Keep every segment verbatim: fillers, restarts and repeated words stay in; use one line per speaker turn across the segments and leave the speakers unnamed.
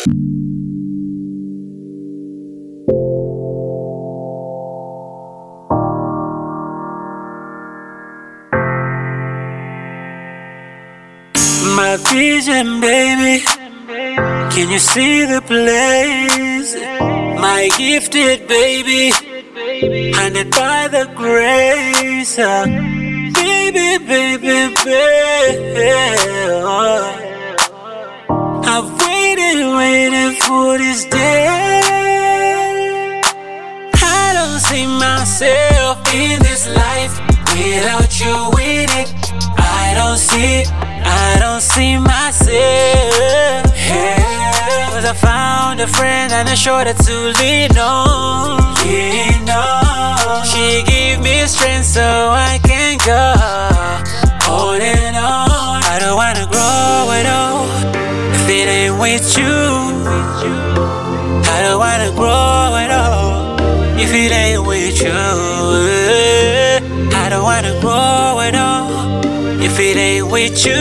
My vision, baby. Can you see the place? My gifted baby, handed by the grace. uh, Baby, baby, baby. I've waited, waited for this day. I don't see myself in this life without you in it. I don't see, I don't see myself. Yeah, 'cause I found a friend and a shoulder to lean on. Lean on. She gave me strength so I can go on and on. I don't wanna grow at all if it ain't with you. I don't wanna grow at all if it ain't with you. I don't wanna grow at all if it ain't with you.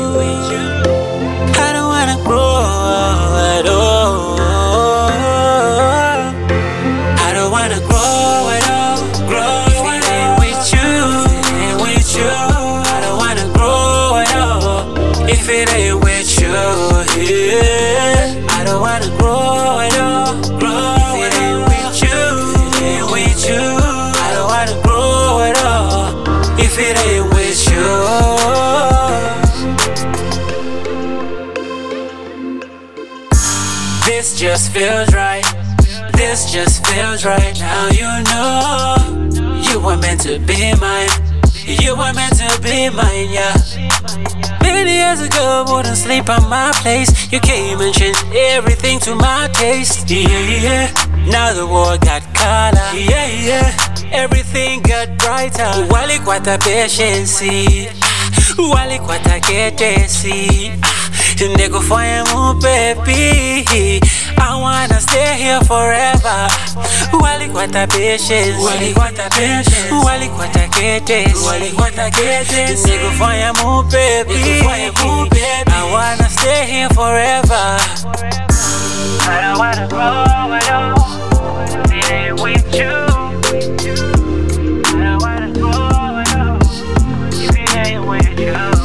I don't wanna grow at all. I don't wanna grow at all. Grow if it ain't with you. If it ain't with you. I don't wanna grow at all if it ain't with you. Yeah. I don't wanna grow at all. Grow if it ain't with you. If it ain't with you. I don't wanna grow at all if it ain't with you. This just feels right. This just feels right. Now you know you were meant to be mine. You were meant to be mine, yeah. Many years ago, wouldn't sleep on my place. You came and changed everything to my taste. Yeah, yeah. Now the world got color. Yeah, yeah. Everything got brighter. Wali kwata patience. Wali kwata ketesi. Nego fire mu baby. I wanna stay here forever. Wali kwata patience. Wali kwata patience. Wali kwata ketesi. Wali kwata ketesi. Nego fire mu baby. I wanna stay here forever. I don't wanna grow at all. It ain't with you. I don't wanna grow at all. If it ain't with you.